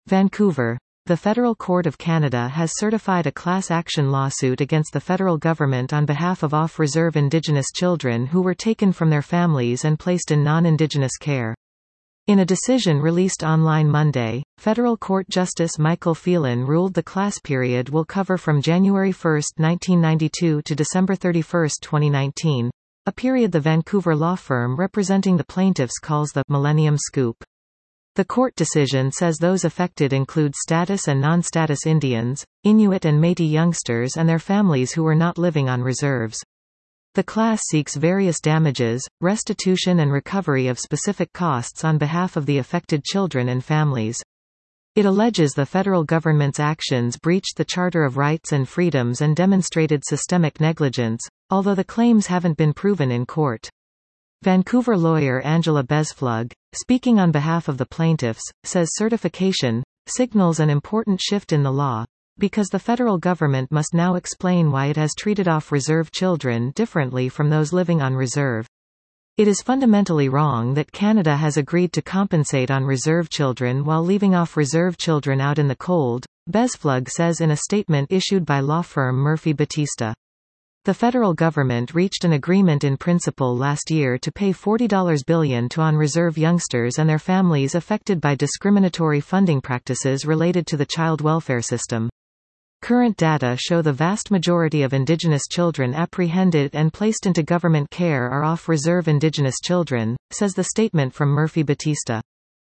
Vancouver. The Federal Court of Canada has certified a class action lawsuit against the federal government on behalf of off-reserve Indigenous children who were taken from their families and placed in non-Indigenous care. In a decision released online Monday, Federal Court Justice Michael Phelan ruled the class period will cover from January 1, 1992 to December 31, 2019, a period the Vancouver law firm representing the plaintiffs calls the Millennium Scoop. The court decision says those affected include status and non-status Indians, Inuit and Métis youngsters and their families who were not living on reserves. The class seeks various damages, restitution and recovery of specific costs on behalf of the affected children and families. It alleges the federal government's actions breached the Charter of Rights and Freedoms and demonstrated systemic negligence, although the claims haven't been proven in court. Vancouver lawyer Angela Besflug, speaking on behalf of the plaintiffs, says certification signals an important shift in the law, because the federal government must now explain why it has treated off-reserve children differently from those living on reserve. It is fundamentally wrong that Canada has agreed to compensate on-reserve children while leaving off-reserve children out in the cold, Besflug says in a statement issued by law firm Murphy Batista. The federal government reached an agreement in principle last year to pay $40 billion to on-reserve youngsters and their families affected by discriminatory funding practices related to the child welfare system. Current data show the vast majority of Indigenous children apprehended and placed into government care are off-reserve Indigenous children, says the statement from Murphy Batista.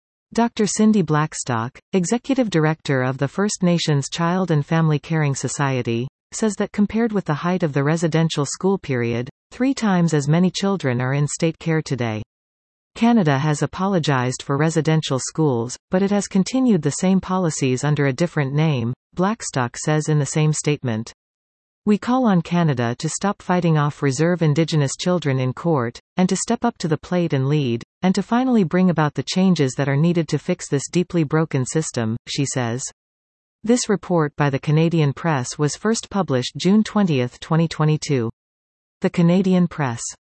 Dr. Cindy Blackstock, Executive Director of the First Nations Child and Family Caring Society, says that compared with the height of the residential school period, 3 times as many children are in state care today. Canada has apologized for residential schools, but it has continued the same policies under a different name, Blackstock says in the same statement. We call on Canada to stop fighting off reserve Indigenous children in court, and to step up to the plate and lead, and to finally bring about the changes that are needed to fix this deeply broken system, she says. This report by the Canadian Press was first published June 20, 2022. The Canadian Press.